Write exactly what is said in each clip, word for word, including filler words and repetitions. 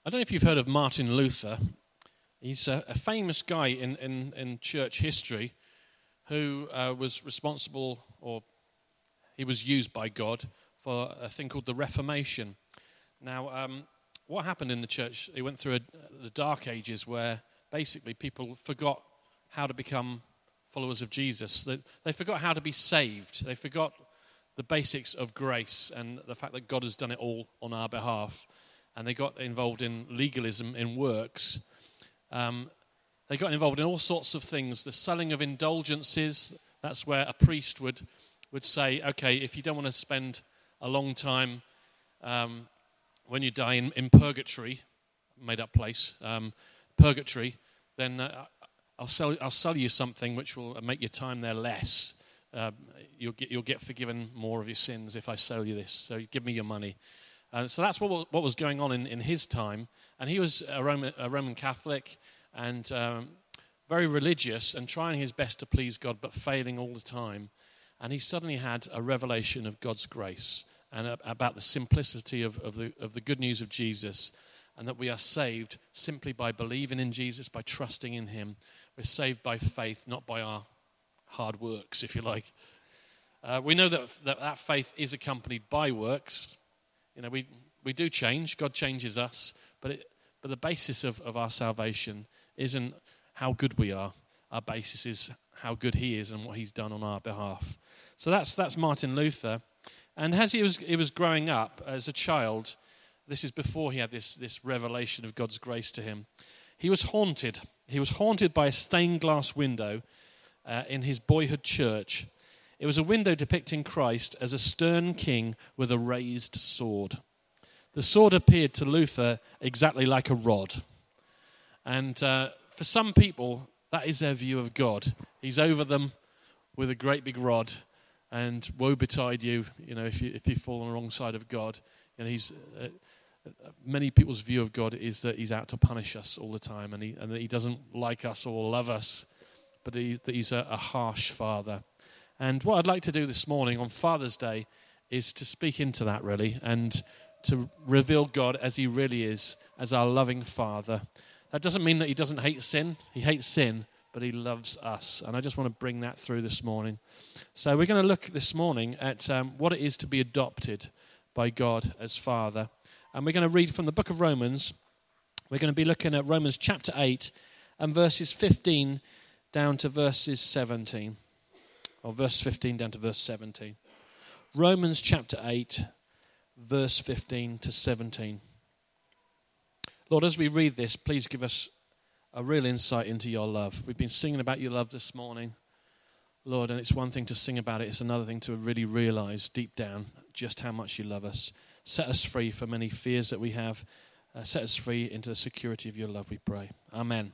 I don't know if you've heard of Martin Luther. He's a, a famous guy in, in, in church history who uh, was responsible, or he was used by God for a thing called the Reformation. Now, um, what happened in the church, he went through a, the Dark Ages where basically people forgot how to become followers of Jesus. They, they forgot how to be saved. They forgot the basics of grace and the fact that God has done it all on our behalf. And they got involved in legalism, in works. Um, they got involved in all sorts of things. The selling of indulgences, that's where a priest would, would say, okay, if you don't want to spend a long time um, when you die in, in purgatory, made-up place, um, purgatory, then uh, I'll sell I'll sell you something which will make your time there less. Uh, you'll get you'll get forgiven more of your sins if I sell you this. So give me your money. Uh, so that's what what was going on in, in his time. And he was a Roman, a Roman Catholic and um, very religious and trying his best to please God, but failing all the time. And he suddenly had a revelation of God's grace and uh, about the simplicity of, of the of the good news of Jesus, and that we are saved simply by believing in Jesus, by trusting in him. We're saved by faith, not by our hard works, if you like. Uh, we know that, that that faith is accompanied by works. You know, we, we do change. God changes us. But it, but the basis of, of our salvation isn't how good we are. Our basis is how good he is and what he's done on our behalf. So that's that's Martin Luther. And as he was he was growing up as a child, this is before he had this, this revelation of God's grace to him, he was haunted. He was haunted by a stained glass window uh, in his boyhood church. It was a window depicting Christ as a stern king with a raised sword. The sword appeared to Luther exactly like a rod. And uh, for some people, that is their view of God. He's over them with a great big rod, and woe betide you, you know, if you if you fall on the wrong side of God. You know, he's uh, many people's view of God is that he's out to punish us all the time, and he and that he doesn't like us or love us, but he, that he's a, a harsh father. And what I'd like to do this morning on Father's Day is to speak into that, really, and to reveal God as he really is, as our loving Father. That doesn't mean that he doesn't hate sin. He hates sin, but he loves us. And I just want to bring that through this morning. So we're going to look this morning at um, what it is to be adopted by God as Father. And we're going to read from the book of Romans. We're going to be looking at Romans chapter eight and verses fifteen down to verses seventeen. Or verse fifteen down to verse seventeen. Romans chapter eight, verse fifteen to seventeen. Lord, as we read this, please give us a real insight into your love. We've been singing about your love this morning, Lord, and it's one thing to sing about it. It's another thing to really realize deep down just how much you love us. Set us free from any fears that we have. Uh, set us free into the security of your love, we pray. Amen.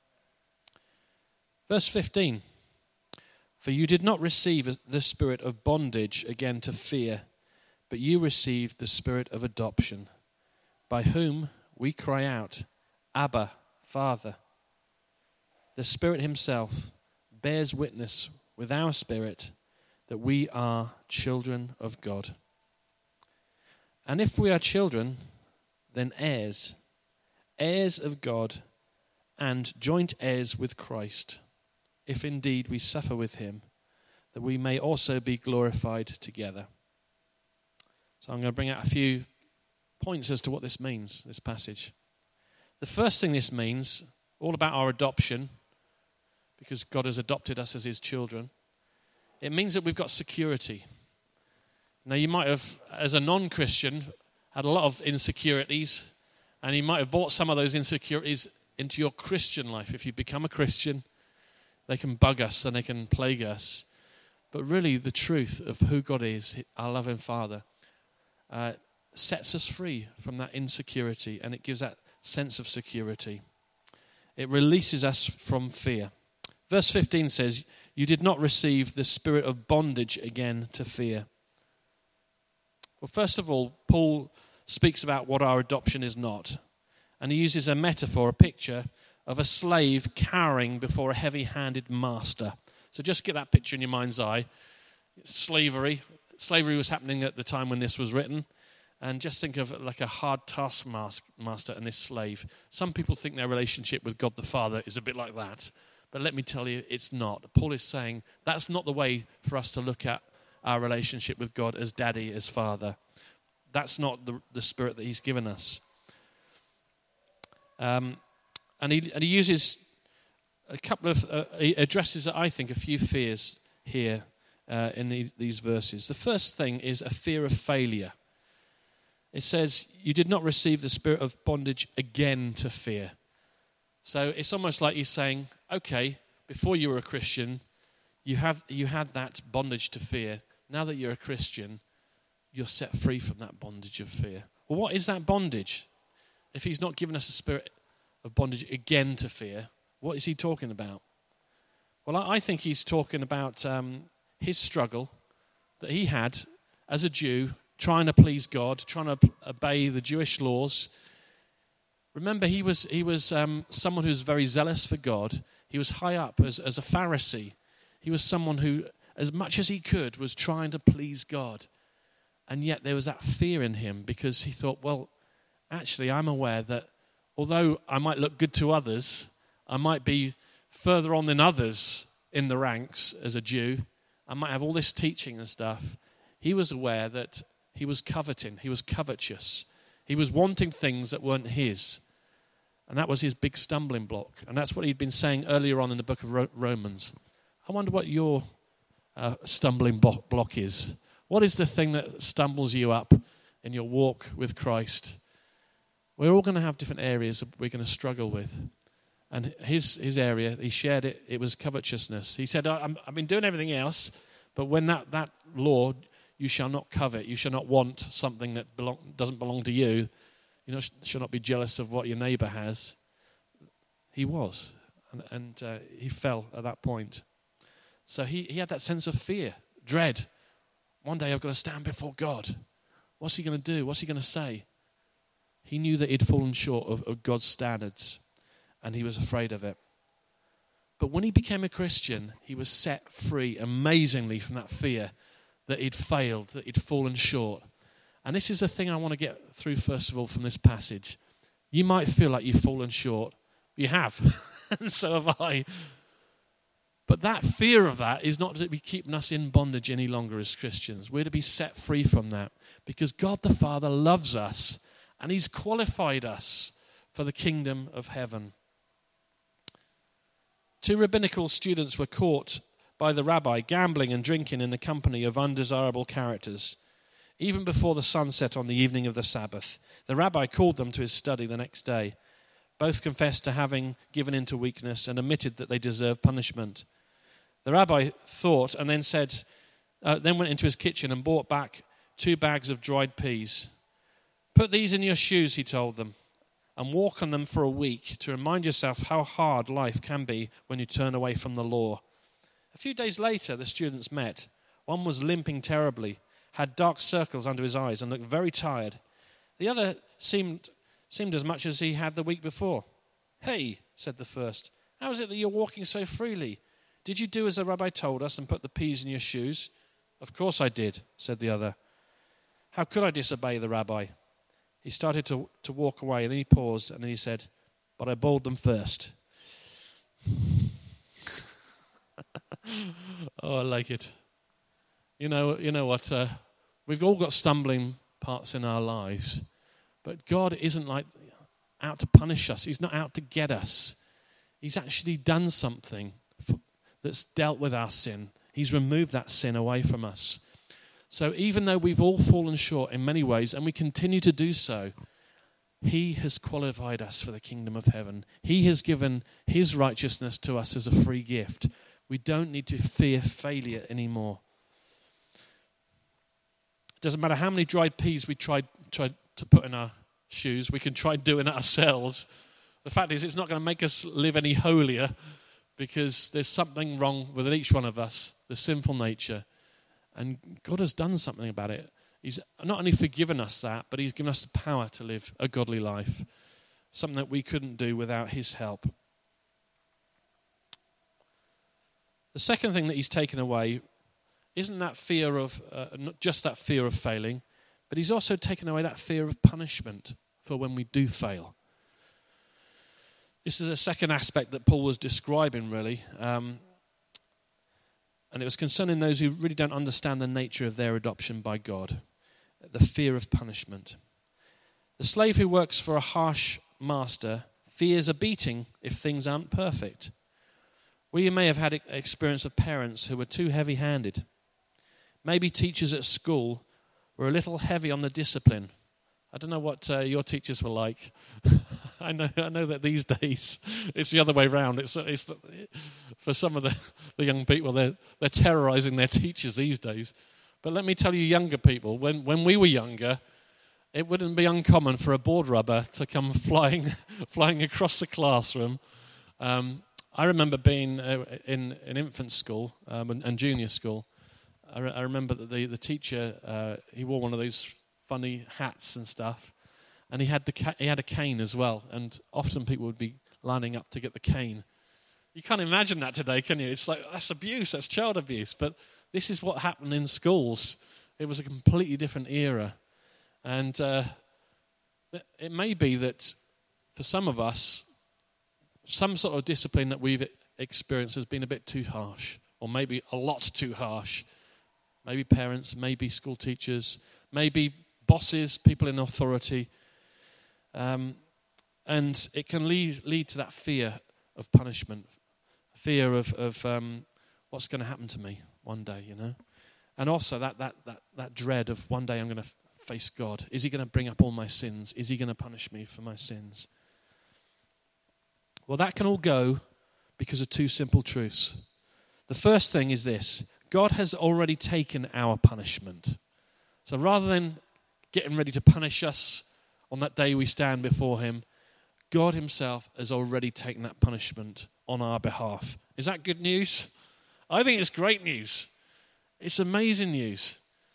Verse fifteen. For you did not receive the spirit of bondage again to fear, but you received the spirit of adoption, by whom we cry out, Abba, Father. The Spirit himself bears witness with our spirit that we are children of God. And if we are children, then heirs, heirs of God, and joint heirs with Christ, if indeed we suffer with him, that we may also be glorified together. So I'm going to bring out a few points as to what this means, this passage. The first thing this means, all about our adoption, because God has adopted us as his children, it means that we've got security. Now you might have, as a non-Christian, had a lot of insecurities, and you might have brought some of those insecurities into your Christian life. If you become a Christian, they can bug us and they can plague us. But really, the truth of who God is, our loving Father, uh, sets us free from that insecurity, and it gives that sense of security. It releases us from fear. Verse fifteen says, you did not receive the spirit of bondage again to fear. Well, first of all, Paul speaks about what our adoption is not. And he uses a metaphor, a picture, of a slave cowering before a heavy-handed master. So just get that picture in your mind's eye. Slavery. Slavery was happening at the time when this was written. And just think of it like a hard taskmaster and his slave. Some people think their relationship with God the Father is a bit like that. But let me tell you, it's not. Paul is saying that's not the way for us to look at our relationship with God as daddy, as father. That's not the, the spirit that he's given us. Um, and, he, and he uses a couple of, uh, he addresses, I think, a few fears here uh, in these, these verses. The first thing is a fear of failure. It says, you did not receive the spirit of bondage again to fear. So it's almost like he's saying, okay, before you were a Christian, you have you had that bondage to fear. Now that you're a Christian, you're set free from that bondage of fear. Well, what is that bondage? If he's not given us a spirit of bondage again to fear, what is he talking about? Well, I, I think he's talking about um, his struggle that he had as a Jew, trying to please God, trying to obey the Jewish laws. Remember, he was he was um, someone who was very zealous for God. He was high up as, as a Pharisee. He was someone who, as much as he could, was trying to please God. And yet there was that fear in him because he thought, well, actually, I'm aware that although I might look good to others, I might be further on than others in the ranks as a Jew. I might have all this teaching and stuff. He was aware that he was coveting. He was covetous. He was wanting things that weren't his. And that was his big stumbling block. And that's what he'd been saying earlier on in the book of Romans. I wonder what your uh, stumbling block is. What is the thing that stumbles you up in your walk with Christ? We're all going to have different areas that we're going to struggle with. And his his area, he shared it, it was covetousness. He said, I'm, I've been doing everything else, but when that, that law, you shall not covet, you shall not want something that belong, doesn't belong to you, you know, shall not be jealous of what your neighbor has. He was, and, and uh, he fell at that point. So he, he had that sense of fear, dread. One day I've got to stand before God. What's he going to do? What's he going to say? He knew that he'd fallen short of, of God's standards, and he was afraid of it. But when he became a Christian, he was set free amazingly from that fear that he'd failed, that he'd fallen short. And this is the thing I want to get through, first of all, from this passage. You might feel like you've fallen short. You have, and so have I. But that fear of that is not to be keeping us in bondage any longer as Christians. We're to be set free from that because God the Father loves us and he's qualified us for the kingdom of heaven. Two rabbinical students were caught by the rabbi gambling and drinking in the company of undesirable characters. Even before the sun set on the evening of the Sabbath, the rabbi called them to his study the next day. Both confessed to having given in to weakness and admitted that they deserved punishment. The rabbi thought and then said, uh, then went into his kitchen and brought back two bags of dried peas. Put these in your shoes, he told them, and walk on them for a week to remind yourself how hard life can be when you turn away from the law. A few days later, the students met. One was limping terribly, had dark circles under his eyes, and looked very tired. The other seemed seemed as much as he had the week before. Hey, said the first, how is it that you're walking so freely? Did you do as the rabbi told us and put the peas in your shoes? Of course I did, said the other. How could I disobey the rabbi? He started to, to walk away, and then he paused, and then he said, but I boiled them first. Oh, I like it. You know, you know what? Uh, we've all got stumbling parts in our lives, but God isn't like out to punish us. He's not out to get us. He's actually done something for, that's dealt with our sin. He's removed that sin away from us. So even though we've all fallen short in many ways, and we continue to do so, he has qualified us for the kingdom of heaven. He has given his righteousness to us as a free gift. We don't need to fear failure anymore. It doesn't matter how many dried peas we tried, tried to put in our shoes, we can try doing it ourselves. The fact is, it's not going to make us live any holier because there's something wrong with each one of us, the sinful nature. And God has done something about it. He's not only forgiven us that, but he's given us the power to live a godly life, something that we couldn't do without his help. The second thing that he's taken away isn't that fear of, uh, not just that fear of failing, But he's also taken away that fear of punishment for when we do fail. This is a second aspect that Paul was describing, really. Um, and it was concerning those who really don't understand the nature of their adoption by God. The fear of punishment. The slave who works for a harsh master fears a beating if things aren't perfect. We may have had experience of parents who were too heavy-handed. Maybe teachers at school were a little heavy on the discipline. I don't know what uh, your teachers were like. I know I know that these days it's the other way around. It's, it's the, for some of the, the young people, they're, they're terrorizing their teachers these days. But let me tell you, younger people, when, when we were younger, it wouldn't be uncommon for a board rubber to come flying flying across the classroom. Um, I remember being uh, in, in infant school um, and, and junior school. I, re- I remember that the, the teacher, uh, he wore one of those funny hats and stuff, and he had the ca- he had a cane as well, and often people would be lining up to get the cane. You can't imagine that today, can you? It's like, that's abuse, that's child abuse, but this is what happened in schools. It was a completely different era. And uh, it may be that for some of us, some sort of discipline that we've experienced has been a bit too harsh, or maybe a lot too harsh. Maybe parents, maybe school teachers, maybe bosses, people in authority. Um, and it can lead, lead to that fear of punishment, fear of, of um, what's going to happen to me one day, you know. And also that, that, that, that dread of one day I'm going to face God. Is he going to bring up all my sins? Is he going to punish me for my sins? Well, that can all go because of two simple truths. The first thing is this: God has already taken our punishment. So rather than getting ready to punish us on that day we stand before him, God himself has already taken that punishment on our behalf. Is that good news? I think it's great news. It's amazing news.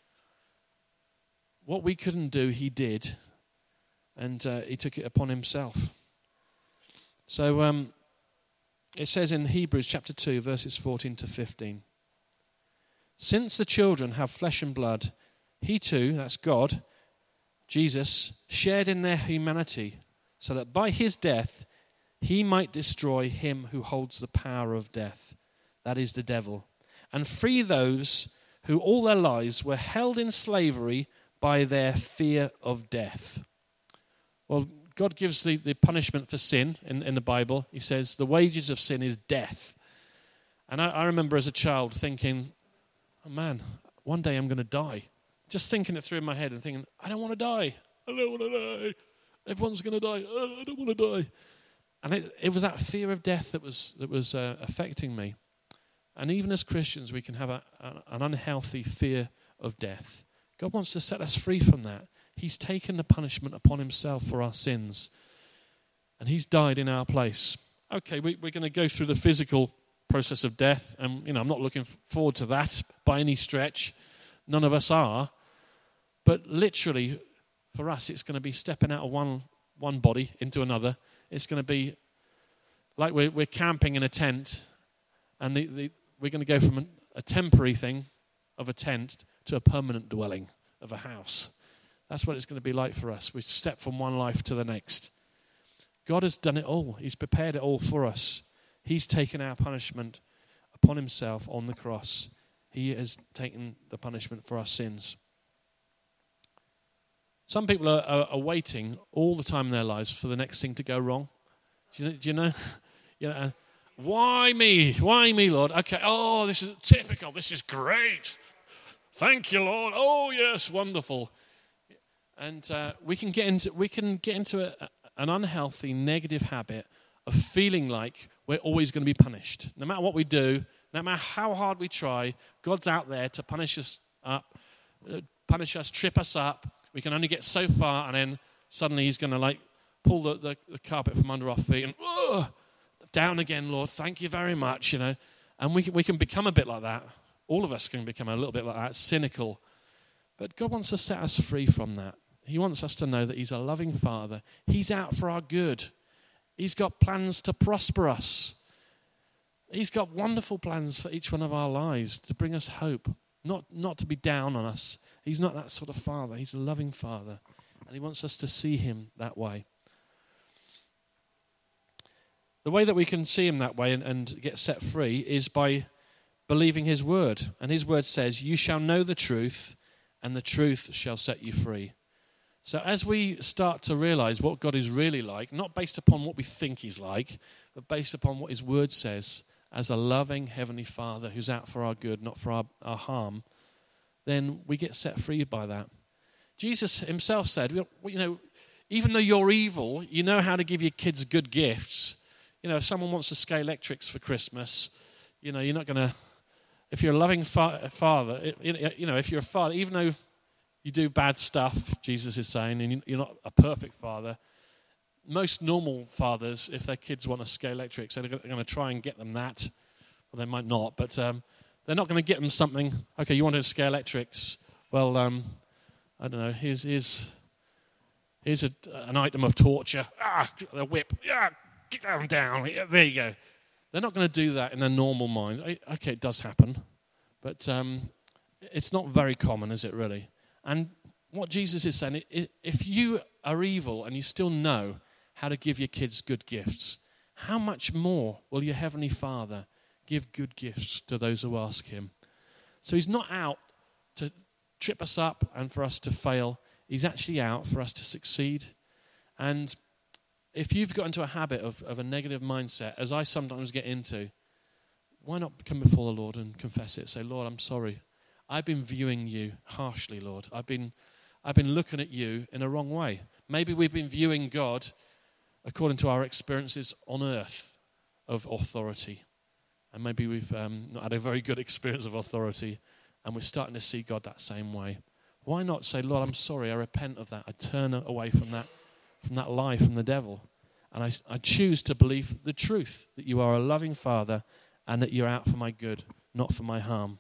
What we couldn't do, he did, and uh, he took it upon himself. So um, it says in Hebrews chapter two, verses fourteen to fifteen, since the children have flesh and blood, he too, that's God, Jesus, shared in their humanity, so that by his death he might destroy him who holds the power of death, that is the devil, and free those who all their lives were held in slavery by their fear of death. Well, God gives the, the punishment for sin in, in the Bible. He says the wages of sin is death. And I, I remember as a child thinking, oh man, one day I'm going to die. Just thinking it through in my head and thinking, I don't want to die. I don't want to die. Everyone's going to die. Oh, I don't want to die. And it, it was that fear of death that was that was uh, affecting me. And even as Christians, we can have a, a, an unhealthy fear of death. God wants to set us free from that. He's taken the punishment upon himself for our sins. And he's died in our place. Okay, we, we're going to go through the physical process of death. And, you know, I'm not looking forward to that by any stretch. None of us are. But literally, for us, it's going to be stepping out of one, one body into another. It's going to be like we're, we're camping in a tent. And the, the, we're going to go from a temporary thing of a tent to a permanent dwelling of a house. That's what it's going to be like for us. We step from one life to the next. God has done it all. He's prepared it all for us. He's taken our punishment upon himself on the cross. He has taken the punishment for our sins. Some people are, are, are waiting all the time in their lives for the next thing to go wrong. Do you know? Do you know? you know Why me? Why me, Lord? Okay, oh, this is typical. This is great. Thank you, Lord. Oh, yes, wonderful. And uh, we can get into we can get into a, an unhealthy, negative habit of feeling like we're always going to be punished. No matter what we do, no matter how hard we try, God's out there to punish us up, uh, punish us, trip us up. We can only get so far, and then suddenly he's going to like pull the, the, the carpet from under our feet and uh, down again, Lord. Thank you very much, you know. And we can, we can become a bit like that. All of us can become a little bit like that, cynical. But God wants to set us free from that. He wants us to know that he's a loving Father. He's out for our good. He's got plans to prosper us. He's got wonderful plans for each one of our lives to bring us hope. not, not to be down on us. He's not that sort of father. He's a loving father, and he wants us to see him that way. The way that we can see him that way and, and get set free is by believing his word. And his word says, you shall know the truth, and the truth shall set you free. So as we start to realize what God is really like, not based upon what we think he's like, but based upon what his word says, as a loving heavenly Father who's out for our good, not for our, our harm, then we get set free by that. Jesus himself said, you know, even though you're evil, you know how to give your kids good gifts. You know, if someone wants to scale electrics for Christmas, you know, you're not going to, if you're a loving fa- father, it, you know, if you're a father, even though you do bad stuff, Jesus is saying, and you're not a perfect father, most normal fathers, if their kids want to scale electrics, they're going to try and get them that. Well, they might not, but um, they're not going to get them something. Okay, you wanted to scale electrics. Well, um, I don't know, here's, here's, here's a, an item of torture. Ah, the whip. Ah, get them down. There you go. They're not going to do that in their normal mind. Okay, it does happen, but um, it's not very common, is it really? And what Jesus is saying, if you are evil and you still know how to give your kids good gifts, how much more will your heavenly Father give good gifts to those who ask him? So he's not out to trip us up and for us to fail. He's actually out for us to succeed. And if you've got into a habit of, of a negative mindset, as I sometimes get into, why not come before the Lord and confess it? Say, Lord, I'm sorry. I've been viewing you harshly, Lord. I've been, I've been looking at you in a wrong way. Maybe we've been viewing God according to our experiences on earth of authority. And maybe we've um, not had a very good experience of authority, and we're starting to see God that same way. Why not say, Lord, I'm sorry, I repent of that. I turn away from that, from that lie from the devil. And I, I choose to believe the truth, that you are a loving Father and that you're out for my good, not for my harm.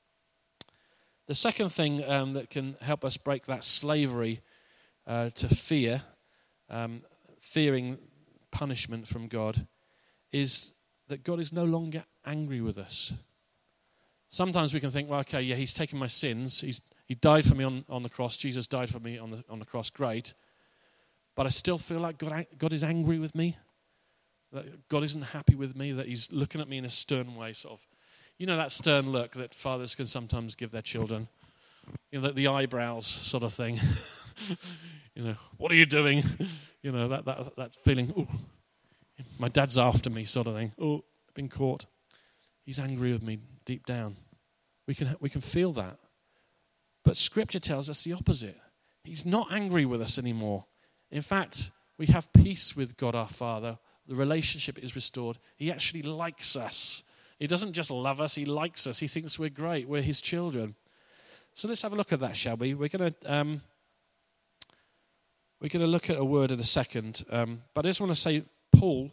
The second thing um, that can help us break that slavery uh, to fear, um, fearing punishment from God, is that God is no longer angry with us. Sometimes we can think, well, okay, yeah, he's taken my sins. He's, he died for me on, on the cross. Jesus died for me on the, on the cross. Great. But I still feel like God, God is angry with me, that God isn't happy with me, that he's looking at me in a stern way, sort of. You know that stern look that fathers can sometimes give their children? You know, the, the eyebrows sort of thing. You know, what are you doing? You know, that that that feeling, oh, my dad's after me sort of thing. Oh, I've been caught. He's angry with me deep down. We can we can feel that. But Scripture tells us the opposite. He's not angry with us anymore. In fact, we have peace with God our Father. The relationship is restored. He actually likes us. He doesn't just love us, he likes us. He thinks we're great. We're his children. So let's have a look at that, shall we? We're going to um, we're going to look at a word in a second. Um, but I just want to say, Paul,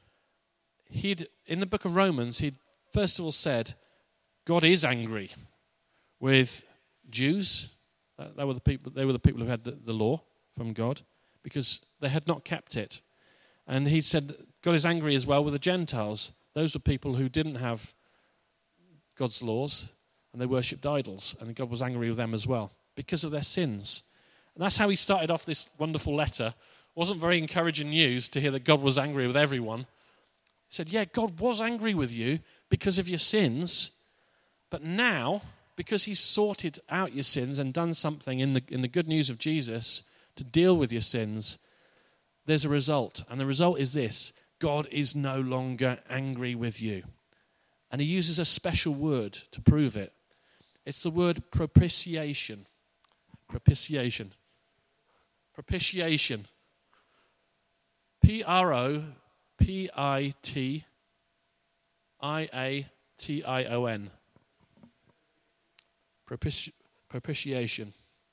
he'd in the book of Romans, he'd first of all said, God is angry with Jews. Uh, they were the people. They were the people who had the, the law from God because they had not kept it. And he said, God is angry as well with the Gentiles. Those were people who didn't have God's laws, and they worshipped idols, and God was angry with them as well because of their sins. And that's how he started off this wonderful letter. It wasn't very encouraging news to hear that God was angry with everyone. He said, yeah, God was angry with you because of your sins, but now, because he's sorted out your sins and done something in the in the good news of Jesus to deal with your sins, there's a result. And the result is this: God is no longer angry with you. And he uses a special word to prove it. It's the word propitiation. Propitiation. Propitiation. P R O P I T I A T I O N. Propiti- propitiation.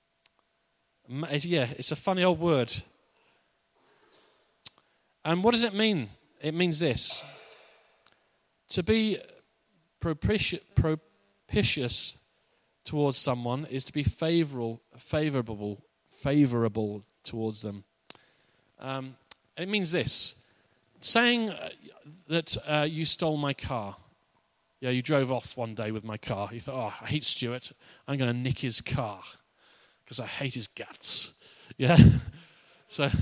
Yeah, it's a funny old word. And what does it mean? It means this: to be propitious, propitious towards someone is to be favorable, favorable, favorable towards them. Um, it means this: saying uh, that uh, you stole my car, Yeah, you drove off one day with my car. You thought, oh, I hate Stuart. I'm going to nick his car because I hate his guts. Yeah? so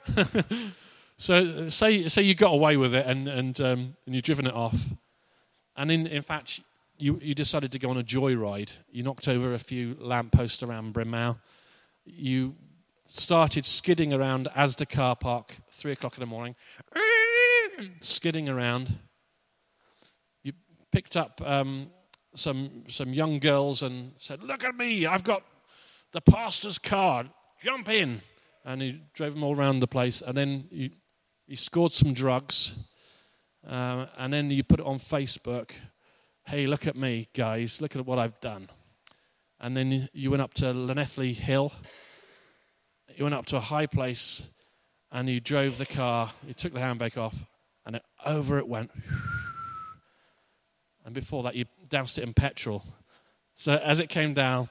so say say you got away with it and and, um, and you've driven it off. And in, in fact, you, you decided to go on a joyride. You knocked over a few lampposts around Brynmawr. You started skidding around Asda car park, three o'clock in the morning, skidding around. You picked up um, some some young girls and said, look at me, I've got the pastor's car, jump in. And you drove them all around the place. And then you, you scored some drugs. Uh, and then you put it on Facebook. Hey, look at me, guys. Look at what I've done. And then you went up to Llanelli Hill. You went up to a high place, and you drove the car. You took the handbrake off, and it, over it went. And before that, you doused it in petrol. So as it came down,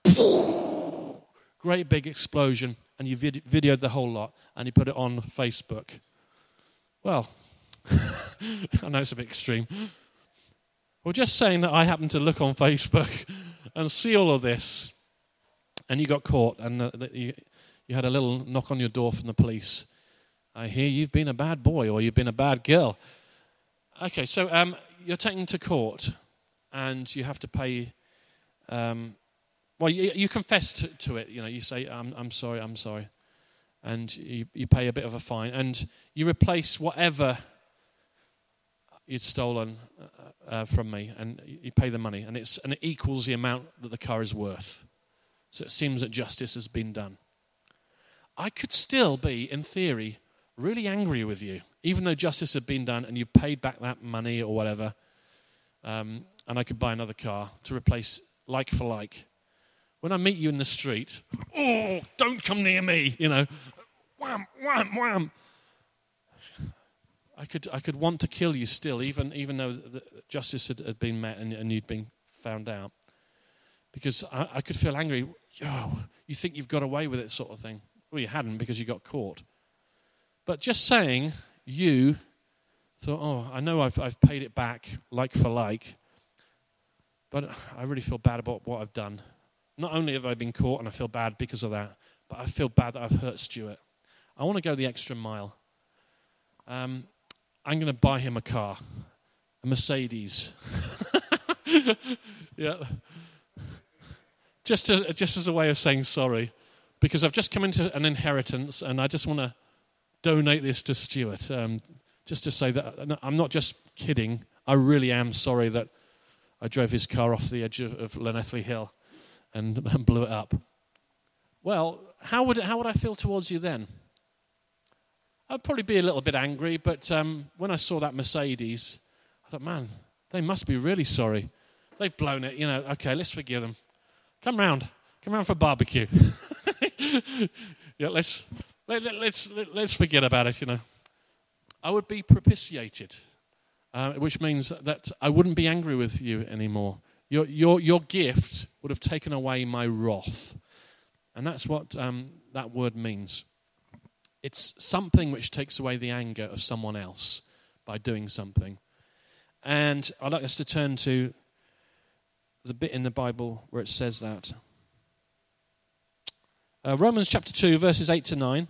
great big explosion, and you vid- videoed the whole lot, and you put it on Facebook. Well, I know it's a bit extreme. Well, just saying that I happened to look on Facebook and see all of this, and you got caught, and uh, you, you had a little knock on your door from the police. I hear you've been a bad boy or you've been a bad girl. Okay, so um, you're taken to court, and you have to pay. Um, well, you, you confess to, to it. You know, you say, "I'm, I'm sorry, I'm sorry," and you, you pay a bit of a fine, and you replace whatever you'd stolen uh, uh, from me, and you pay the money, and it's and it equals the amount that the car is worth. So it seems that justice has been done. I could still be, in theory, really angry with you, even though justice had been done and you paid back that money or whatever, um, and I could buy another car to replace like for like. When I meet you in the street, oh, don't come near me, you know, wham, wham, wham. I could I could want to kill you still, even even though the justice had, had been met and, and you'd been found out. Because I, I could feel angry. Oh, you think you've got away with it sort of thing. Well, you hadn't because you got caught. But just saying, you thought, oh, I know I've, I've paid it back like for like, but I really feel bad about what I've done. Not only have I been caught and I feel bad because of that, but I feel bad that I've hurt Stuart. I want to go the extra mile. Um, I'm going to buy him a car, a Mercedes. Yeah. Just to, just as a way of saying sorry, because I've just come into an inheritance and I just want to donate this to Stuart. Um, just to say that I'm not just kidding. I really am sorry that I drove his car off the edge of, of Llanelli Hill and, and blew it up. Well, how would it, how would I feel towards you then? I'd probably be a little bit angry, but um, when I saw that Mercedes, I thought, man, they must be really sorry. They've blown it, you know. Okay, let's forgive them. Come round, come round for barbecue. yeah, let's let, let, let's let, let's forget about it, you know. I would be propitiated, uh, which means that I wouldn't be angry with you anymore. Your your your gift would have taken away my wrath, and that's what um, that word means. It's something which takes away the anger of someone else by doing something. And I'd like us to turn to the bit in the Bible where it says that. Uh, Romans chapter two, verses eight to nine.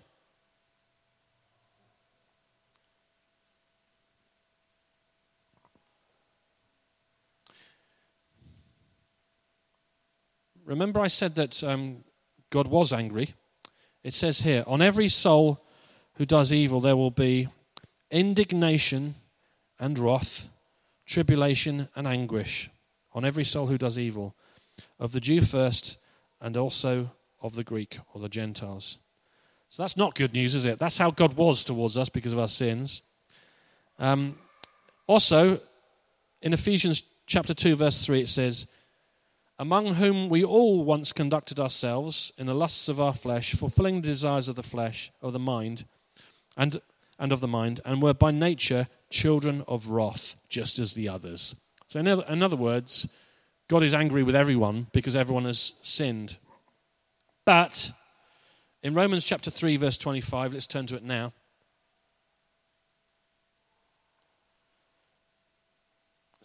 Remember I said that um, God was angry. It says here, on every soul who does evil there will be indignation and wrath, tribulation and anguish. On every soul who does evil, of the Jew first and also of the Greek or the Gentiles. So that's not good news, is it? That's how God was towards us because of our sins. Um, also, in Ephesians chapter two, verse three, it says, among whom we all once conducted ourselves in the lusts of our flesh, fulfilling the desires of the flesh, of the mind, and and of the mind, and were by nature children of wrath, just as the others. So in other, in other words, God is angry with everyone because everyone has sinned. But in Romans chapter three, verse twenty-five, let's turn to it now.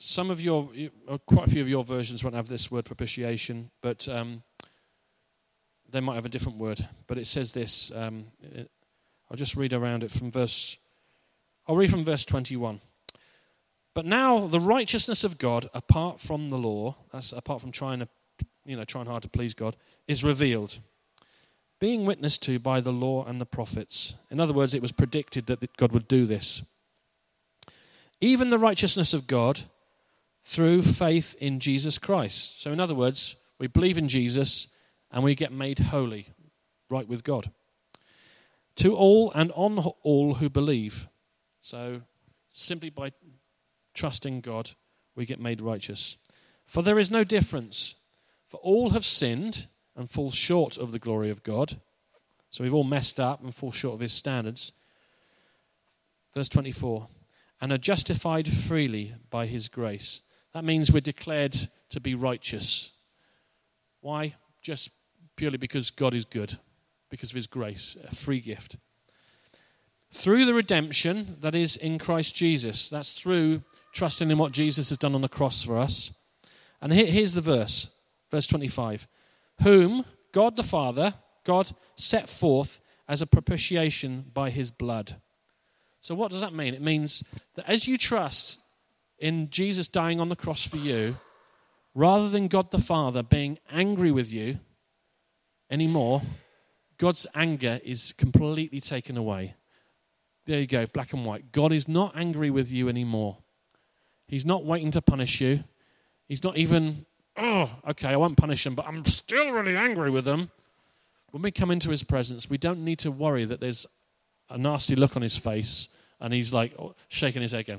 some of your, quite a few of your versions won't have this word propitiation, but um, they might have a different word. But it says this. Um, it, I'll just read around it from verse. I'll read from verse twenty-one. But now the righteousness of God, apart from the law, that's apart from trying to, you know, trying hard to please God, is revealed, being witnessed to by the law and the prophets. In other words, it was predicted that God would do this. Even the righteousness of God through faith in Jesus Christ. So in other words, we believe in Jesus and we get made holy, right with God. To all and on all who believe. So simply by trusting God, we get made righteous. For there is no difference. For all have sinned and fall short of the glory of God. So we've all messed up and fall short of his standards. Verse twenty-four. And are justified freely by his grace. That means we're declared to be righteous. Why? Just purely because God is good, because of his grace, a free gift. Through the redemption that is in Christ Jesus. That's through trusting in what Jesus has done on the cross for us. And here, here's the verse, verse twenty-five. Whom God the Father, God set forth as a propitiation by his blood. So what does that mean? It means that as you trust in Jesus dying on the cross for you, rather than God the Father being angry with you anymore, God's anger is completely taken away. There you go, black and white. God is not angry with you anymore. He's not waiting to punish you. He's not even, oh, okay, I won't punish them, but I'm still really angry with them. When we come into his presence, we don't need to worry that there's a nasty look on his face and he's like shaking his head going.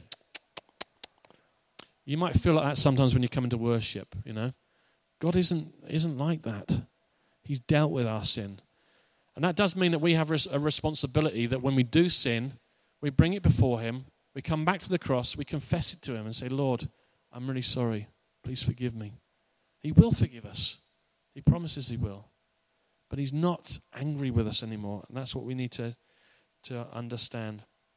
You might feel like that sometimes when you come into worship, you know. God isn't isn't like that. He's dealt with our sin. And that does mean that we have a responsibility that when we do sin, we bring it before him, we come back to the cross, we confess it to him and say, Lord, I'm really sorry. Please forgive me. He will forgive us. He promises he will. But he's not angry with us anymore. And that's what we need to, to understand.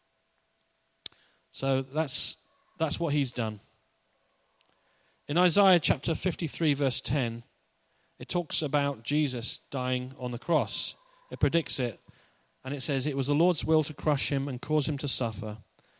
So that's that's what he's done. In Isaiah chapter fifty-three, verse ten, it talks about Jesus dying on the cross. It predicts it. And it says, it was the Lord's will to crush him and cause him to suffer.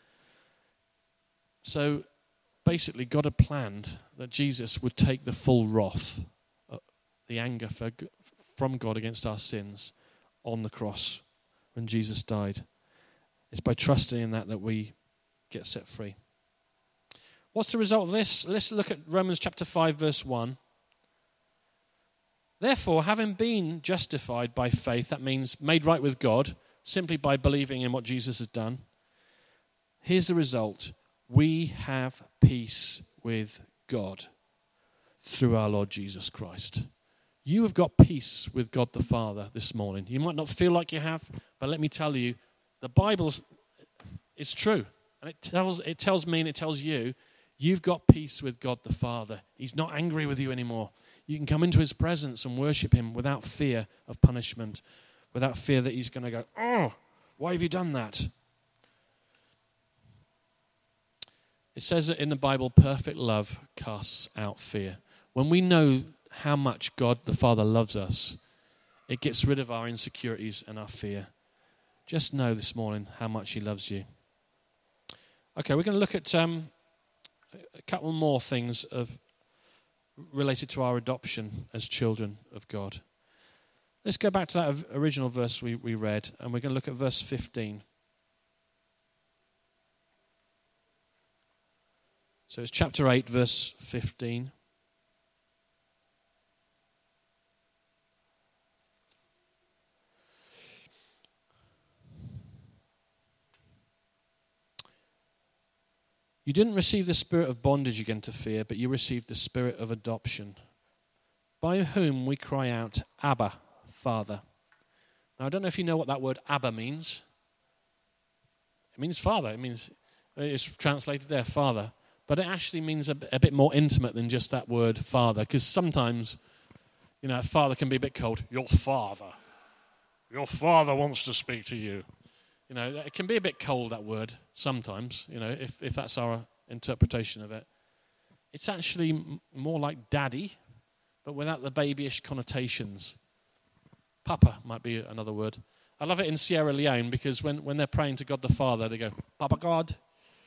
So basically, God had planned that Jesus would take the full wrath, the anger for, from God against our sins on the cross when Jesus died. It's by trusting in that that we get set free. What's the result of this? Let's look at Romans chapter five, verse one. Therefore, having been justified by faith, that means made right with God, simply by believing in what Jesus has done, here's the result. We have peace with God through our Lord Jesus Christ. You have got peace with God the Father this morning. You might not feel like you have, but let me tell you, the Bible is true. And it tells, it tells me and it tells you, you've got peace with God the Father. He's not angry with you anymore. You can come into his presence and worship him without fear of punishment, without fear that he's going to go, oh, why have you done that? It says that in the Bible, perfect love casts out fear. When we know how much God the Father loves us, it gets rid of our insecurities and our fear. Just know this morning how much he loves you. Okay, we're going to look at um, a couple more things of related to our adoption as children of God. Let's go back to that original verse we, we read, and we're going to look at verse fifteen. So it's chapter eight, verse fifteen. You didn't receive the spirit of bondage again to fear, but you received the spirit of adoption, by whom we cry out, Abba, Father. Now, I don't know if you know what that word Abba means. It means father. It means, it's translated there, father. But it actually means a, a bit more intimate than just that word father, because sometimes, you know, father can be a bit cold. Your father. Your father wants to speak to you. You know, it can be a bit cold, that word, sometimes, you know, if, if that's our interpretation of it. It's actually m- more like daddy, but without the babyish connotations. Papa might be another word. I love it in Sierra Leone because when, when they're praying to God the Father, they go, Papa God,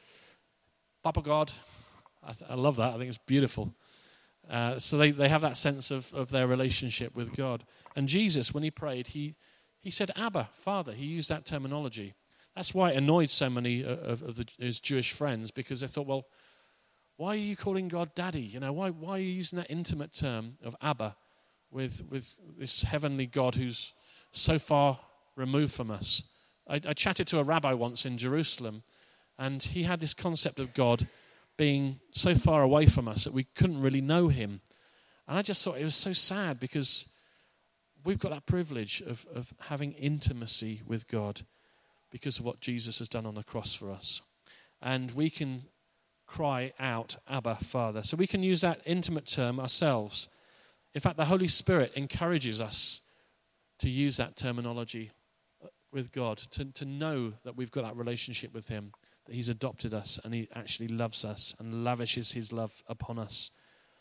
Papa God. I, th- I love that. I think it's beautiful. Uh, so they, they have that sense of, of their relationship with God. And Jesus, when he prayed, he, he said, Abba, Father. He used that terminology. That's why it annoyed so many of, of the, his Jewish friends, because they thought, well, why are you calling God Daddy? You know, why why are you using that intimate term of Abba with with this heavenly God who's so far removed from us? I, I chatted to a rabbi once in Jerusalem, and he had this concept of God being so far away from us that we couldn't really know him. And I just thought it was so sad because we've got that privilege of, of having intimacy with God because of what Jesus has done on the cross for us. And we can cry out, Abba, Father. So we can use that intimate term ourselves. In fact, the Holy Spirit encourages us to use that terminology with God, to, to know that we've got that relationship with him, that he's adopted us and he actually loves us and lavishes his love upon us.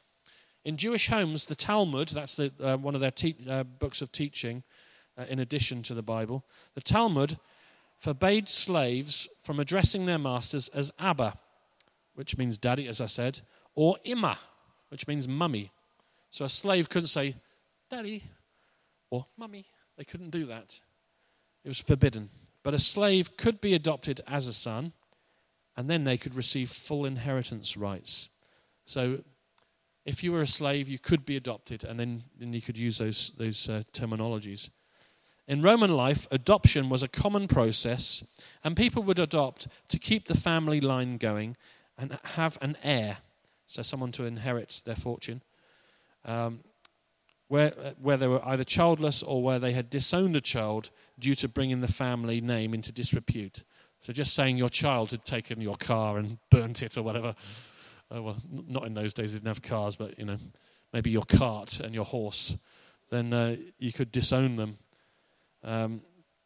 In Jewish homes, the Talmud, that's the, uh, one of their te- uh, books of teaching, uh, in addition to the Bible, the Talmud forbade slaves from addressing their masters as Abba, which means daddy, as I said, or Imma, which means mummy. So a slave couldn't say, daddy, or mummy. They couldn't do that. It was forbidden. But a slave could be adopted as a son, and then they could receive full inheritance rights. So if you were a slave, you could be adopted, and then, then you could use those, those uh, terminologies. In Roman life, adoption was a common process, and people would adopt to keep the family line going and have an heir, so someone to inherit their fortune, um, where where they were either childless or where they had disowned a child due to bringing the family name into disrepute. So just saying your child had taken your car and burnt it or whatever. Uh, well, not in those days, they didn't have cars, but, you know, maybe your cart and your horse, then uh, you could disown them um,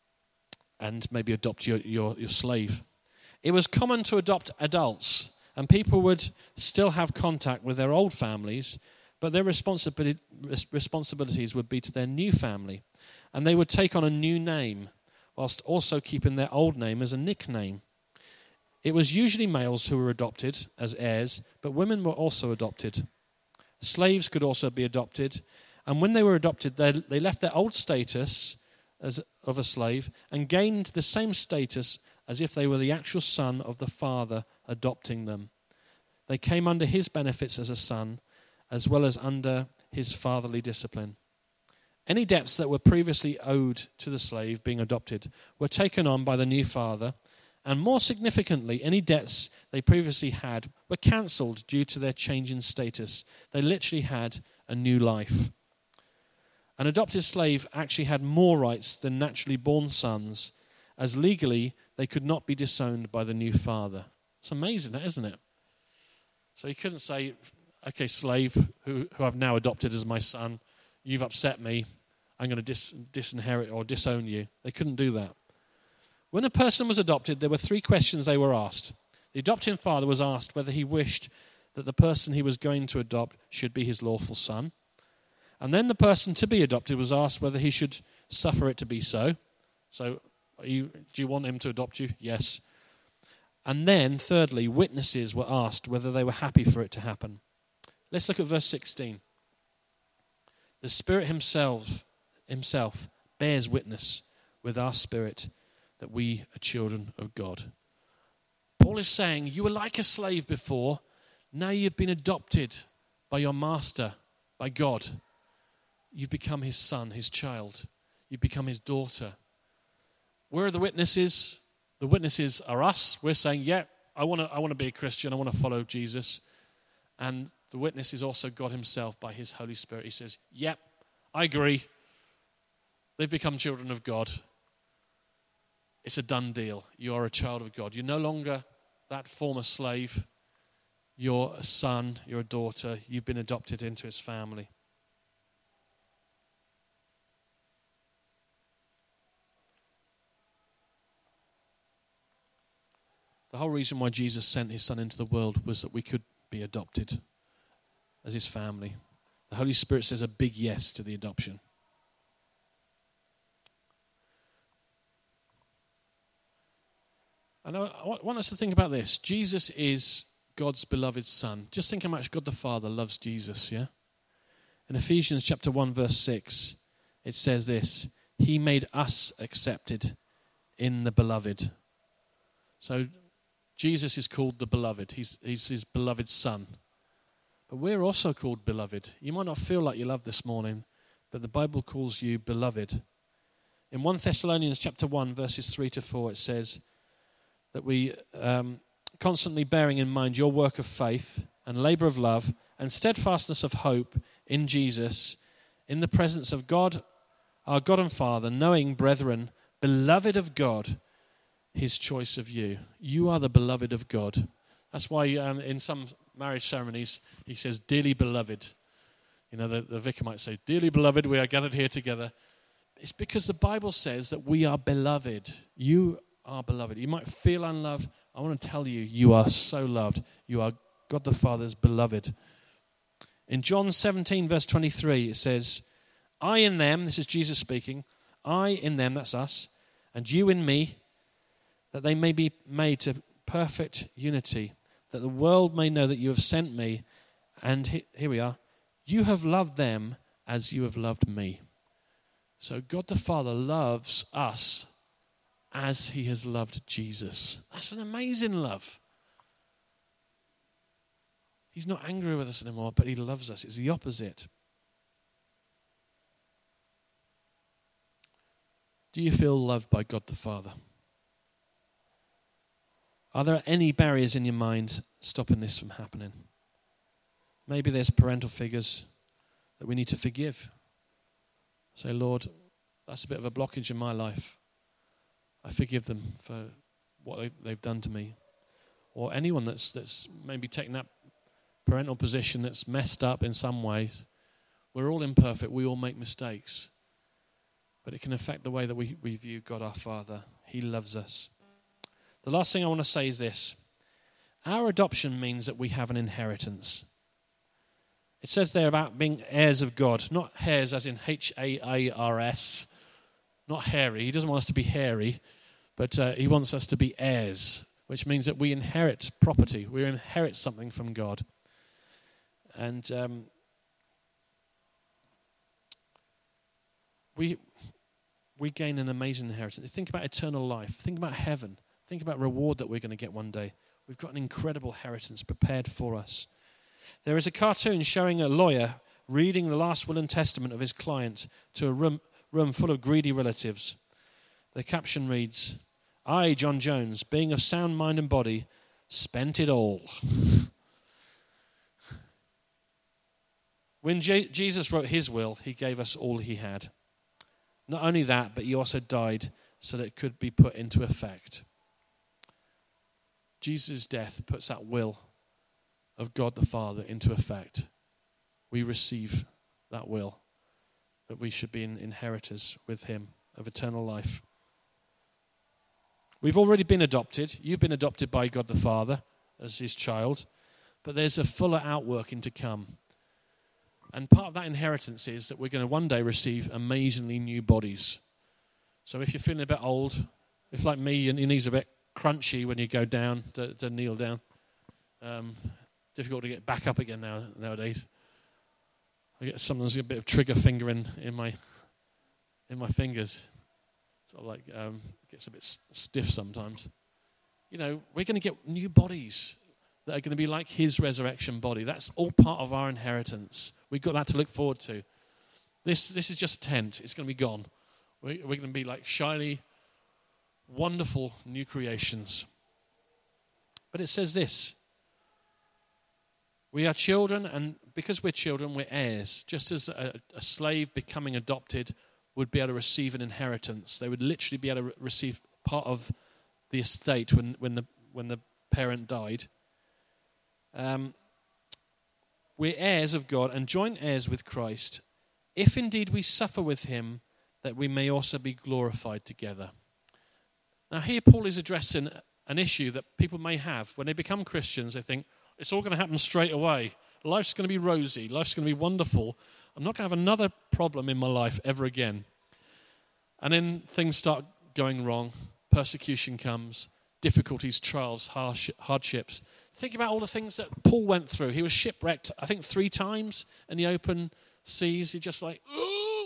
and maybe adopt your, your, your slave. It was common to adopt adults, and people would still have contact with their old families, but their responsibility, responsibilities would be to their new family, and they would take on a new name, whilst also keeping their old name as a nickname. It was usually males who were adopted as heirs, but women were also adopted. Slaves could also be adopted, and when they were adopted, they, they left their old status as of a slave and gained the same status as if they were the actual son of the father adopting them. They came under his benefits as a son, as well as under his fatherly discipline. Any debts that were previously owed to the slave being adopted were taken on by the new father, and more significantly, any debts they previously had were cancelled due to their change in status. They literally had a new life. An adopted slave actually had more rights than naturally born sons, as legally they could not be disowned by the new father. It's amazing, that, isn't it? So he couldn't say, okay, slave, who, who I've now adopted as my son, you've upset me, I'm going to dis, disinherit or disown you. They couldn't do that. When a person was adopted, there were three questions they were asked. The adopting father was asked whether he wished that the person he was going to adopt should be his lawful son. And then the person to be adopted was asked whether he should suffer it to be so. So, are you, do you want him to adopt you? Yes. And then, thirdly, witnesses were asked whether they were happy for it to happen. Let's look at verse sixteen. The Spirit himself, himself bears witness with our spirit that we are children of God. Paul is saying, you were like a slave before, now you've been adopted by your master, by God. You've become his son, his child. You've become his daughter. Where are the witnesses? The witnesses are us. We're saying, yeah, I want to I want to be a Christian. I want to follow Jesus. And the witness is also God himself by his Holy Spirit. He says, yep, I agree. They've become children of God. It's a done deal. You are a child of God. You're no longer that former slave. You're a son. You're a daughter. You've been adopted into his family. The whole reason why Jesus sent his son into the world was that we could be adopted. as his family. The Holy Spirit says a big yes to the adoption. And I want us to think about this. Jesus is God's beloved Son. Just think how much God the Father loves Jesus, yeah? In Ephesians chapter one, verse six, it says this, he made us accepted in the beloved. So Jesus is called the beloved. He's, he's his beloved Son. But we're also called beloved. You might not feel like you love this morning, but the Bible calls you beloved. In First Thessalonians chapter one, verses three to four, it says that we um, constantly bearing in mind your work of faith and labor of love and steadfastness of hope in Jesus, in the presence of God, our God and Father, knowing, brethren, beloved of God, his choice of you. You are the beloved of God. That's why um, in some marriage ceremonies he says, dearly beloved. You know, the, the vicar might say, dearly beloved, we are gathered here together. It's because the Bible says that we are beloved. You are beloved. You might feel unloved. I want to tell you, you are so loved. You are God the Father's beloved. In John seventeen, verse twenty-three, it says, I in them, this is Jesus speaking, I in them, that's us, and you in me, that they may be made to perfect unity, that the world may know that you have sent me, and he, here we are, you have loved them as you have loved me. So God the Father loves us as he has loved Jesus. That's an amazing love. He's not angry with us anymore, but he loves us. It's the opposite. Do you feel loved by God the Father? Are there any barriers in your mind stopping this from happening? Maybe there's parental figures that we need to forgive. Say, Lord, that's a bit of a blockage in my life. I forgive them for what they, they've done to me. Or anyone that's that's maybe taken that parental position that's messed up in some ways. We're all imperfect. We all make mistakes. But it can affect the way that we, we view God our Father. He loves us. The last thing I want to say is this. Our adoption means that we have an inheritance. It says there about being heirs of God. Not hairs as in H A A R S. Not hairy. He doesn't want us to be hairy. But uh, he wants us to be heirs. Which means that we inherit property. We inherit something from God. And um, we we gain an amazing inheritance. Think about eternal life. Think about heaven. Think about reward that we're going to get one day. We've got an incredible inheritance prepared for us. There is a cartoon showing a lawyer reading the last will and testament of his client to a room, room full of greedy relatives. The caption reads, I, John Jones, being of sound mind and body, spent it all. When Je- Jesus wrote his will, he gave us all he had. Not only that, but he also died so that it could be put into effect. Jesus' death puts that will of God the Father into effect. We receive that will, that we should be inheritors with him of eternal life. We've already been adopted. You've been adopted by God the Father as his child, but there's a fuller outworking to come. And part of that inheritance is that we're going to one day receive amazingly new bodies. So if you're feeling a bit old, if like me, your knees are a bit crunchy when you go down, to, to kneel down, um, difficult to get back up again now nowadays. I get sometimes a bit of trigger finger in, in my in my fingers. Sort of like um, gets a bit st- stiff sometimes. You know, we're going to get new bodies that are going to be like his resurrection body. That's all part of our inheritance. We've got that to look forward to. This this is just a tent. It's going to be gone. We're, we're going to be like shiny, wonderful new creations. But it says this. We are children, and because we're children, we're heirs. Just as a, a slave becoming adopted would be able to receive an inheritance. They would literally be able to re- receive part of the estate when, when the when the parent died. Um, we're heirs of God and joint heirs with Christ, if indeed we suffer with him, that we may also be glorified together. Now here Paul is addressing an issue that people may have. When they become Christians, they think, it's all going to happen straight away. Life's going to be rosy. Life's going to be wonderful. I'm not going to have another problem in my life ever again. And then things start going wrong. Persecution comes, difficulties, trials, harsh, hardships. Think about all the things that Paul went through. He was shipwrecked, I think, three times in the open seas. He just like, ooh.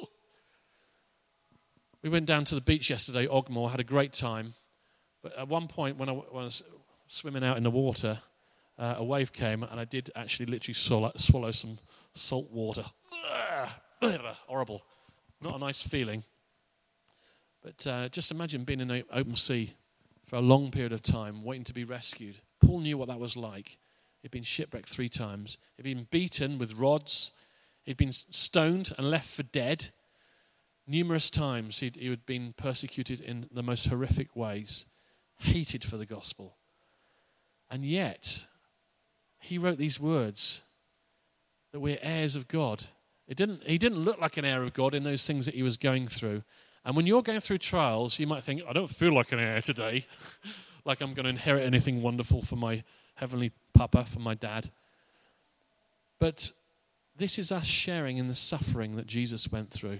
We went down to the beach yesterday, Ogmore, had a great time. But at one point, when I, when I was swimming out in the water, uh, a wave came, and I did actually literally swallow, swallow some salt water. Horrible. Not a nice feeling. But uh, just imagine being in an open sea for a long period of time, waiting to be rescued. Paul knew what that was like. He'd been shipwrecked three times. He'd been beaten with rods. He'd been stoned and left for dead. Numerous times he'd, he had been persecuted in the most horrific ways, hated for the gospel. And yet, he wrote these words, that we're heirs of God. It didn't, he didn't look like an heir of God in those things that he was going through. And when you're going through trials, you might think, I don't feel like an heir today, like I'm going to inherit anything wonderful from my heavenly papa, from my dad. But this is us sharing in the suffering that Jesus went through.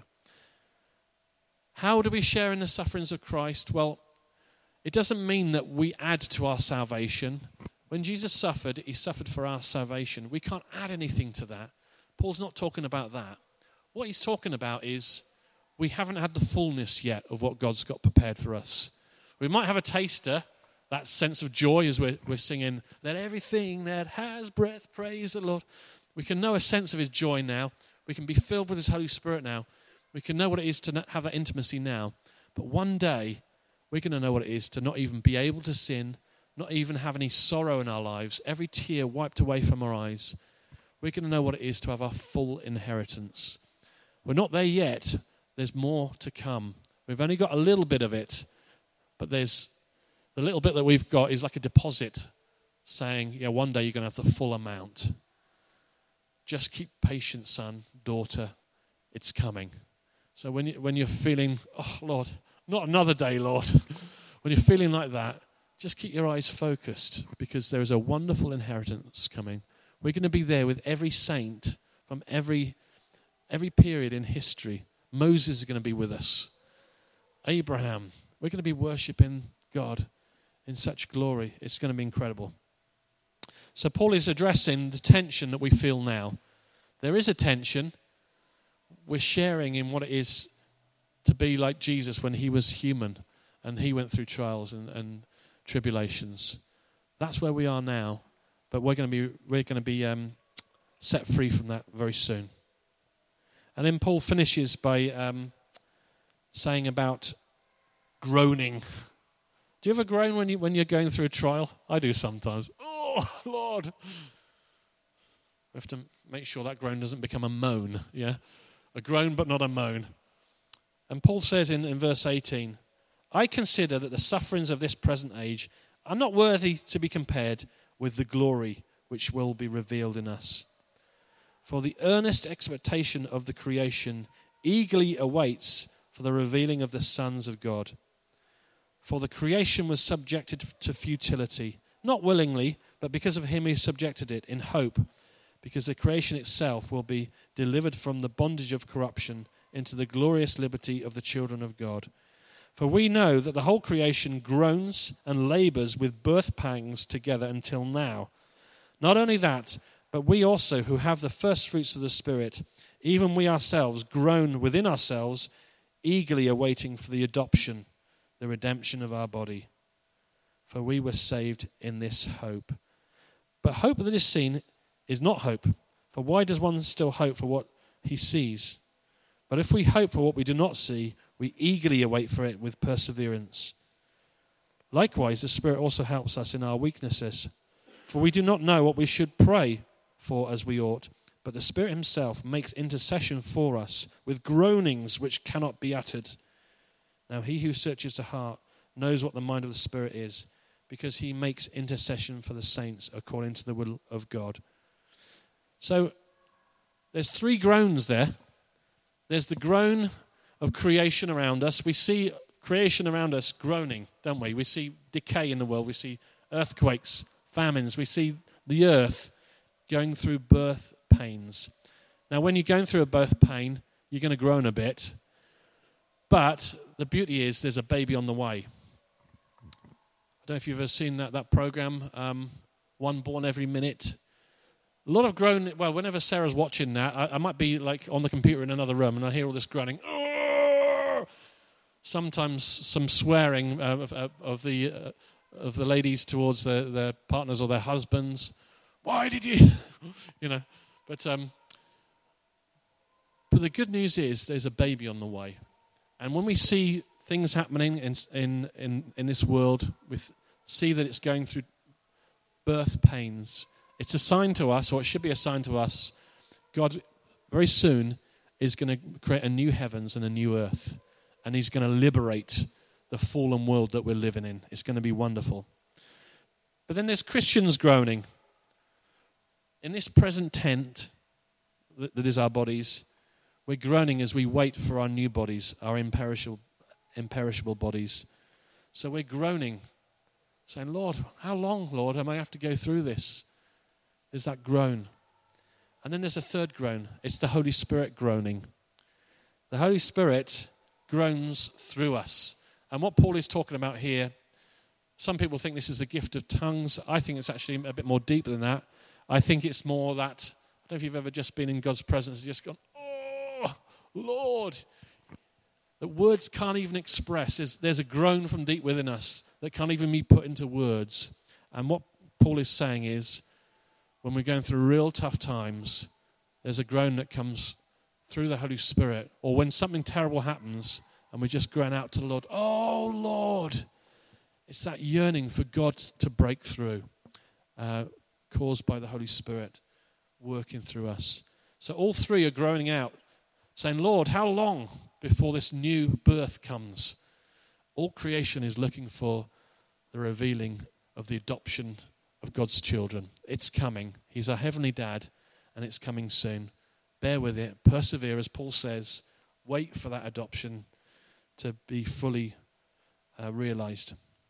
How do we share in the sufferings of Christ? Well, it doesn't mean that we add to our salvation. When Jesus suffered, he suffered for our salvation. We can't add anything to that. Paul's not talking about that. What he's talking about is we haven't had the fullness yet of what God's got prepared for us. We might have a taster, that sense of joy as we're, we're singing, let everything that has breath praise the Lord. We can know a sense of his joy now. We can be filled with his Holy Spirit now. We can know what it is to have that intimacy now. But one day, we're going to know what it is to not even be able to sin, not even have any sorrow in our lives, every tear wiped away from our eyes. We're going to know what it is to have our full inheritance. We're not there yet. There's more to come. We've only got a little bit of it, but there's the little bit that we've got is like a deposit saying, yeah, one day you're going to have the full amount. Just keep patient, son, daughter. It's coming. So when, you, when you're feeling, oh, Lord, not another day, Lord. When you're feeling like that, just keep your eyes focused because there is a wonderful inheritance coming. We're going to be there with every saint from every every period in history. Moses is going to be with us. Abraham. We're going to be worshiping God in such glory. It's going to be incredible. So Paul is addressing the tension that we feel now. There is a tension. We're sharing in what it is to be like Jesus when he was human and he went through trials and, and tribulations. That's where we are now, but we're going to be we're going to be um, set free from that very soon. And then Paul finishes by um, saying about groaning. Do you ever groan when you when you're going through a trial? I do sometimes. Oh, Lord! We have to make sure that groan doesn't become a moan. Yeah. A groan but not a moan. And Paul says in, in verse eighteen, I consider that the sufferings of this present age are not worthy to be compared with the glory which will be revealed in us. For the earnest expectation of the creation eagerly awaits for the revealing of the sons of God. For the creation was subjected to futility, not willingly, but because of him who subjected it in hope, because the creation itself will be delivered from the bondage of corruption into the glorious liberty of the children of God. For we know that the whole creation groans and labors with birth pangs together until now. Not only that, but we also who have the first fruits of the Spirit, even we ourselves groan within ourselves, eagerly awaiting for the adoption, the redemption of our body. For we were saved in this hope. But hope that is seen is not hope. For why does one still hope for what he sees? But if we hope for what we do not see, we eagerly await for it with perseverance. Likewise, the Spirit also helps us in our weaknesses. For we do not know what we should pray for as we ought, but the Spirit himself makes intercession for us with groanings which cannot be uttered. Now he who searches the heart knows what the mind of the Spirit is, because he makes intercession for the saints according to the will of God. So there's three groans there. There's the groan of creation around us. We see creation around us groaning, don't we? We see decay in the world. We see earthquakes, famines. We see the earth going through birth pains. Now, when you're going through a birth pain, you're going to groan a bit. But the beauty is there's a baby on the way. I don't know if you've ever seen that, that program, um, One Born Every Minute. A lot of groan. Well, whenever Sarah's watching that, I, I might be like on the computer in another room and I hear all this groaning. Sometimes some swearing uh, of, uh, of the uh, of the ladies towards their, their partners or their husbands. Why did you, you know? But um, but the good news is there's a baby on the way, and when we see things happening in in in, in this world, we see that it's going through birth pains. It's a sign to us, or it should be a sign to us. God very soon is going to create a new heavens and a new earth. And he's going to liberate the fallen world that we're living in. It's going to be wonderful. But then there's Christians groaning. In this present tent that, that is our bodies, we're groaning as we wait for our new bodies, our imperishable, imperishable bodies. So we're groaning, saying, Lord, how long, Lord, am I have to go through this? There's that groan. And then there's a third groan. It's the Holy Spirit groaning. The Holy Spirit groans through us. And what Paul is talking about here, some people think this is the gift of tongues. I think it's actually a bit more deep than that. I think it's more that, I don't know if you've ever just been in God's presence and just gone, oh, Lord. That words can't even express. There's, there's a groan from deep within us that can't even be put into words. And what Paul is saying is, when we're going through real tough times, there's a groan that comes through the Holy Spirit, or when something terrible happens and we just groan out to the Lord, oh Lord, it's that yearning for God to break through, uh, caused by the Holy Spirit working through us. So all three are groaning out, saying, Lord, how long before this new birth comes? All creation is looking for the revealing of the adoption of God's children. It's coming. He's our heavenly dad, and it's coming soon. Bear with it, persevere, as Paul says, wait for that adoption to be fully uh, realized.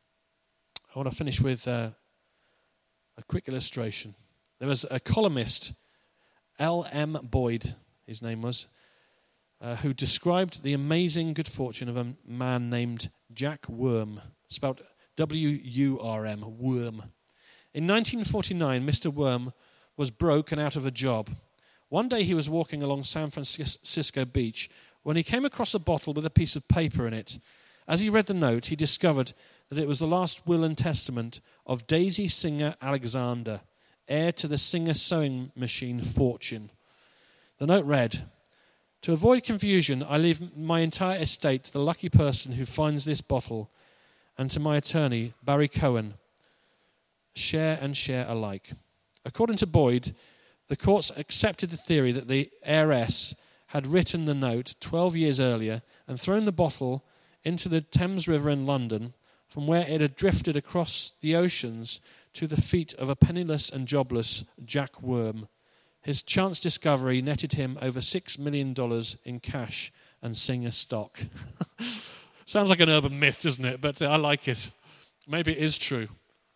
I want to finish with uh, a quick illustration. There was a columnist, L M Boyd, his name was, uh, who described the amazing good fortune of a man named Jack Worm, spelled W U R M, Worm. In nineteen forty-nine, Mister Worm was broke and out of a job. One day he was walking along San Francisco beach when he came across a bottle with a piece of paper in it. As he read the note, he discovered that it was the last will and testament of Daisy Singer Alexander, heir to the Singer sewing machine fortune. The note read, "To avoid confusion, I leave my entire estate to the lucky person who finds this bottle, and to my attorney, Barry Cohen. Share and share alike." According to Boyd, the courts accepted the theory that the heiress had written the note twelve years earlier and thrown the bottle into the Thames River in London, from where it had drifted across the oceans to the feet of a penniless and jobless Jack Worm. His chance discovery netted him over six million dollars in cash and Singer stock. Sounds like an urban myth, doesn't it? But I like it. Maybe it is true.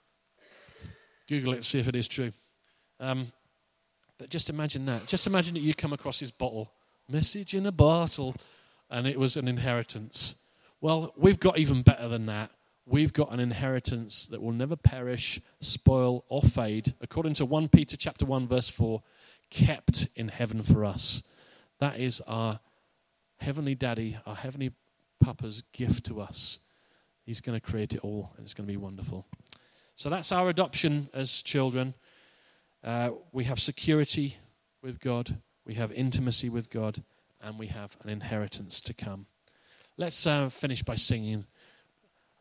Google it, see if it is true. Um, but just imagine that. Just imagine that you come across his bottle. Message in a bottle. And it was an inheritance. Well, we've got even better than that. We've got an inheritance that will never perish, spoil, or fade. According to First Peter chapter one, verse four, kept in heaven for us. That is our heavenly daddy, our heavenly papa's gift to us. He's going to create it all, and it's going to be wonderful. So that's our adoption as children. Uh, we have security with God, we have intimacy with God, and we have an inheritance to come. Let's uh, finish by singing.